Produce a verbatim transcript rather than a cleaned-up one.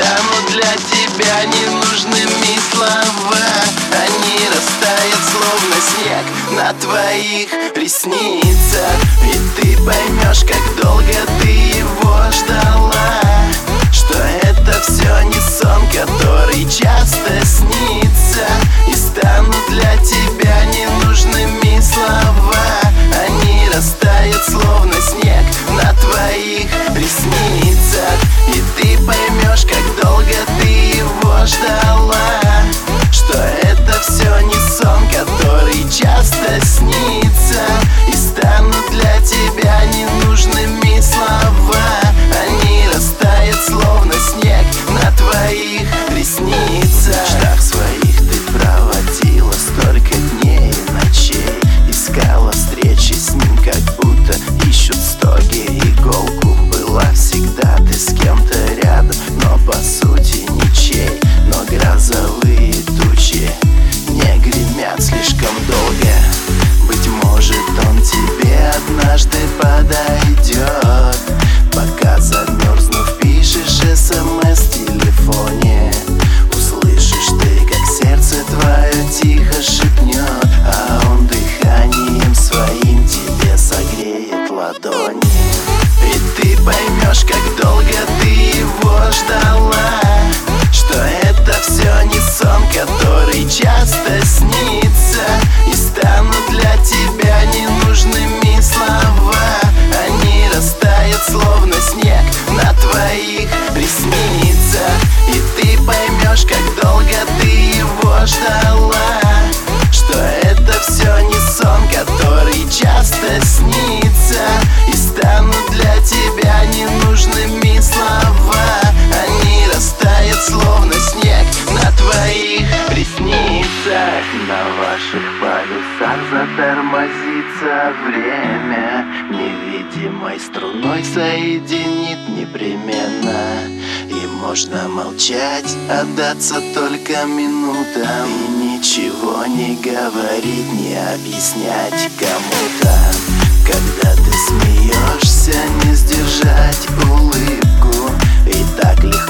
станут для тебя ненужными слова. Они растают, словно снег на твоих ресницах. И ты поймешь, как долго ты его ждала, что это все не сон, который часто снится. И станут для тебя ненужными слова. Они растают, словно снег на твоих ресницах. И ты поймешь, как долго ты его ждала, что это все не сон, который часто снится. И станут для тебя ненужными слова. Они растают, словно снег на твоих ресницах. В мечтах своих ты проводила столько дней и ночей, искала встречи с ним, как будто ищут стоги иголку. Была всегда ты с кем-то рядом, но по сути ничей. Но грозовые тучи не гремят слишком долго. Быть может, он тебе однажды подойдет. Пока замерзнув, пишешь смс в телефоне. Услышишь ты, как сердце твое тихо шепнет, а он дыханием своим тебе согреет ладони. И ты поймешь, как долго ты его ждала, что это все не сон, который часто снится. И станут для тебя ненужными слова. Они растают, словно снег на твоих ресницах. И ты поймешь, как долго ты его ждала, что это все не сон, который часто снится. И станут для тебя ненужными слова. Они растают, словно снег на твоих ресницах. На ваших полюсах затормозится время, невидимой струной соединит непременно. И можно молчать, отдаться только минутам, и ничего не говорить, не объяснять кому-то. Когда ты смеешься, не сдержать улыбку, и так легко